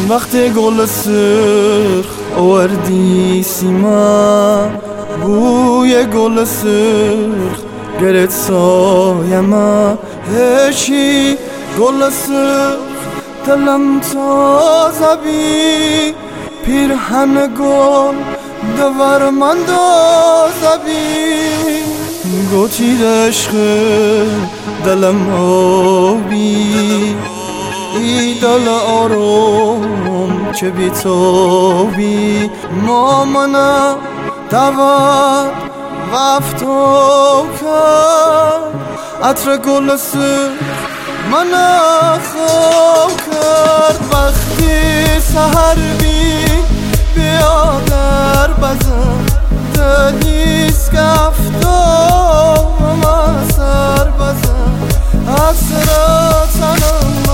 وقتی گل سرخ آوردی سیما، بوی گل سرخ گرت سایما، هشی گل سرخ دلم تازه بی، پیرهن گل دور من دازه بی، گوتی عشق دلم آبی، ای دل آروم چه بی تو بی، مامانم دود وفتو کرد، عطر گل سرخ من خواب کرد. وقتی سحر بی بیا در بزن، دنیست که افتام سر بزن، اکسر تنم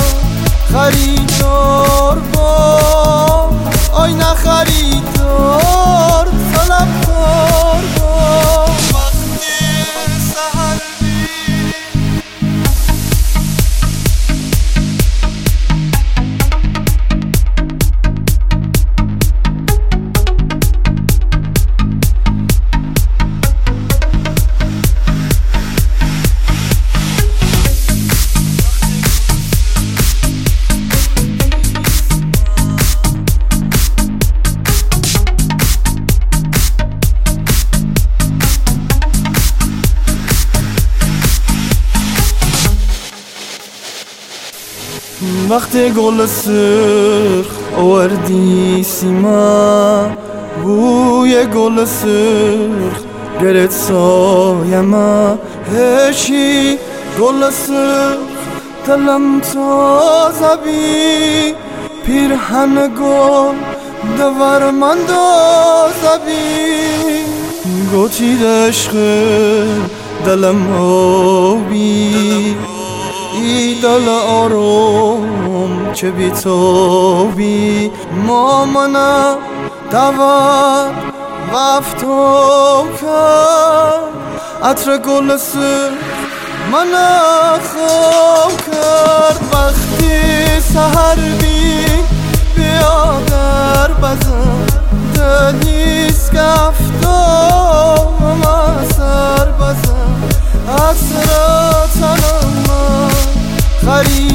خریدار با آی نه خریدار طلبکار با. وقتی سحر وقتی گل سرخ آوردی سیما، بوی گل سرخ گرت سایما، هشی گل سرخ دلم تازه بی، پیرهن گل دور من دازه بی، گوتی عشق دلم آبی، ای دل آروم چه بی تو بی، مامانم دود وفتو کرد، عطر گل سرخ من خواب کرد. وقتی سحر بی بیا در بزن، دنیست که افتام سر بزن، اکسر تنم خرید